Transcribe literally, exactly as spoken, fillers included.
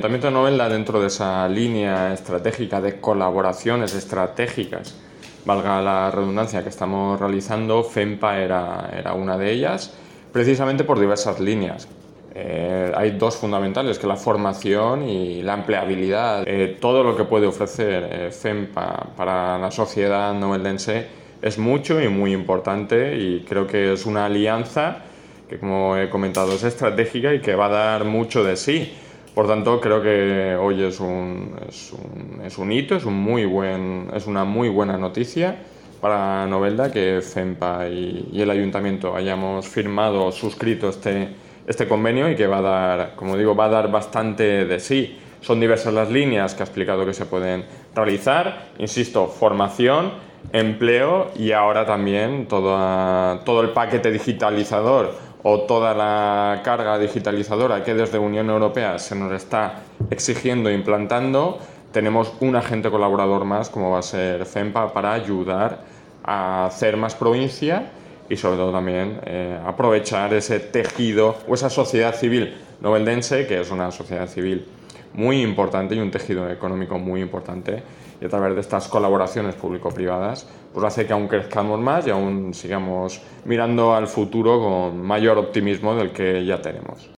Ayuntamiento de Novelda, dentro de esa línea estratégica de colaboraciones estratégicas, valga la redundancia, que estamos realizando, FEMPA era, era una de ellas, precisamente por diversas líneas. Eh, hay dos fundamentales, que es la formación y la empleabilidad. Eh, todo lo que puede ofrecer eh, FEMPA para la sociedad noveldense es mucho y muy importante, y creo que es una alianza que, como he comentado, es estratégica y que va a dar mucho de sí. Por tanto, creo que hoy es un, es un, es un hito, es, un muy buen, es una muy buena noticia para Novelda que FEMPA y, y el Ayuntamiento hayamos firmado, suscrito este, este convenio, y que va a dar, como digo, va a dar bastante de sí. Son diversas las líneas que ha explicado que se pueden realizar. Insisto, formación, empleo y ahora también todo, todo el paquete digitalizador o toda la carga digitalizadora que desde Unión Europea se nos está exigiendo e implantando. Tenemos un agente colaborador más, como va a ser FEMPA, para ayudar a hacer más provincia y sobre todo también eh, aprovechar ese tejido o esa sociedad civil noveldense, que es una sociedad civil muy importante y un tejido económico muy importante, y a través de estas colaboraciones público-privadas pues hace que aún crezcamos más y aún sigamos mirando al futuro con mayor optimismo del que ya tenemos.